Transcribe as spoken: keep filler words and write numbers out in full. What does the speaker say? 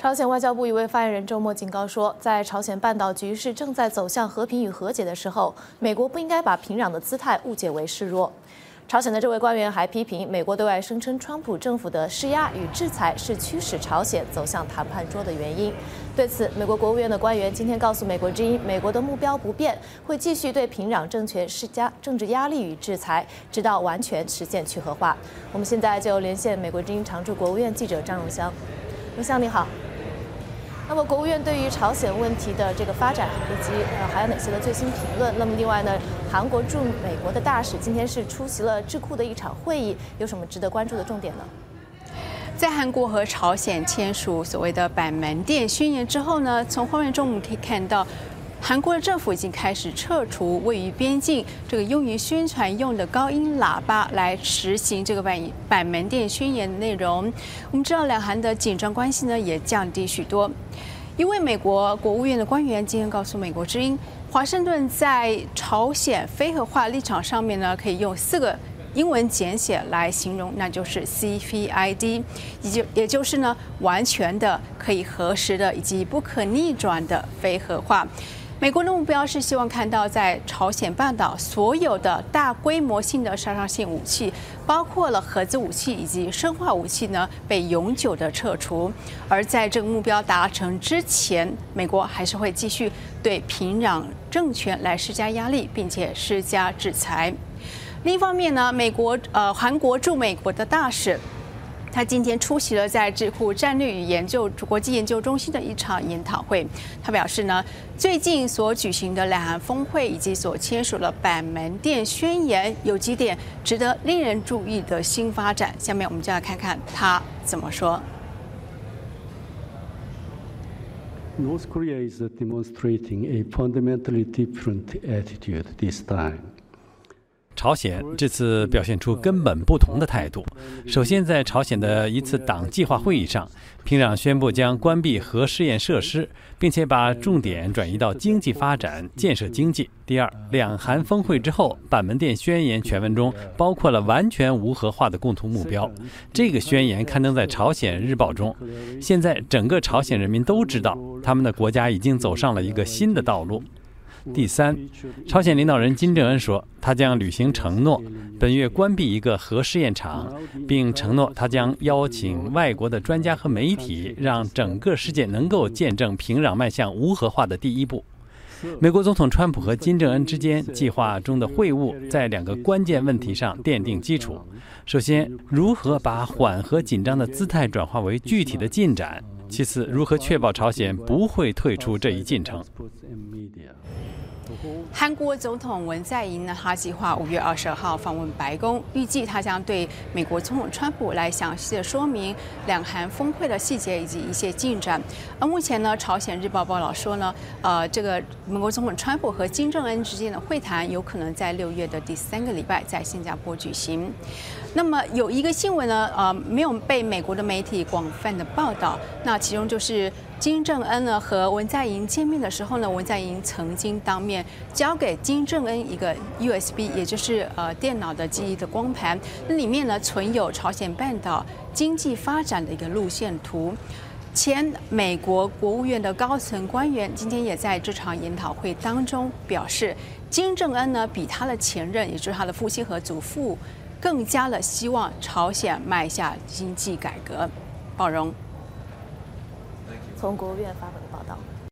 朝鲜外交部一位发言人周末警告说，在朝鲜半岛局势正在走向和平与和解的时候，美国不应该把平壤的姿态误解为示弱。朝鲜的这位官员还批评美国对外声称，川普政府的施压与制裁是驱使朝鲜走向谈判桌的原因。对此，美国国务院的官员今天告诉美国之音，美国的目标不变，会继续对平壤政权施加政治压力与制裁，直到完全实现去核化。我们现在就连线美国之音常驻国务院记者张荣香。荣香你好。那么，国务院对于朝鲜问题的这个发展，以及呃还有哪些的最新评论？那么，另外呢，韩国驻美国的大使今天是出席了智库的一场会议，有什么值得关注的重点呢？ 在韩国和朝鲜签署所谓的板门店宣言之后呢，从画面中我们可以看到，韩国的政府已经开始撤除位于边境这个用于宣传用的高音喇叭，来实行这个板板门店宣言的内容。我们知道，两韩的紧张关系呢也降低许多。一位美国国务院的官员今天告诉美国之音，华盛顿在朝鲜非核化立场上面呢，可以用四个英文简写来形容，那就是 C V I D， 也就也就是呢完全的、可以核实的以及不可逆转的非核化。美国的目标是希望看到在朝鲜半岛所有的大规模性的杀伤性武器，包括了核子武器以及生化武器呢，被永久的撤除。而在这个目标达成之前，美国还是会继续对平壤政权来施加压力，并且施加制裁。另一方面呢，美国呃韩国驻美国的大使，他今天出席了在智库战略与研究国际研究中心的一场研讨会。他表示呢，最近所举行的两韩峰会以及所签署的板门店宣言，有几点值得令人注意的新发展。下面我们就来看看他怎么说。 North Korea is demonstrating a fundamentally different attitude this time. 朝鲜这次表现出根本不同的态度。首先，在朝鲜的一次党计划会议上，平壤宣布将关闭核试验设施，并且把重点转移到经济发展、建设经济。第二，两韩峰会之后，板门店宣言全文中包括了完全无核化的共同目标。这个宣言刊登在朝鲜日报中。现在，整个朝鲜人民都知道，他们的国家已经走上了一个新的道路。第三，朝鲜领导人金正恩说，他将履行承诺，本月关闭一个核试验场，并承诺他将邀请外国的专家和媒体，让整个世界能够见证平壤迈向无核化的第一步。美国总统川普和金正恩之间计划中的会晤，在两个关键问题上奠定基础。首先，如何把缓和紧张的姿态转化为具体的进展；其次，如何确保朝鲜不会退出这一进程。 韩国总统文在寅呢，他计划五月二十二号访问白宫，预计他将对美国总统川普来详细的说明两韩峰会的细节以及一些进展。而目前呢，朝鲜日报报道说呢，呃，这个美国总统川普和金正恩之间的会谈有可能在六月的第三个礼拜在新加坡举行。那么有一个新闻呢，呃，没有被美国的媒体广泛的报道，那其中就是金正恩呢和文在寅见面的时候呢，文在寅曾经当面交给金正恩一个 U S B， 也就是呃电脑的记忆的光盘，那里面呢存有朝鲜半岛经济发展的一个路线图。前美国国务院的高层官员今天也在这场研讨会当中表示，金正恩呢比他的前任，也就是他的父亲和祖父，更加的希望朝鲜迈下经济改革。宝荣。 从国务院发表的报道。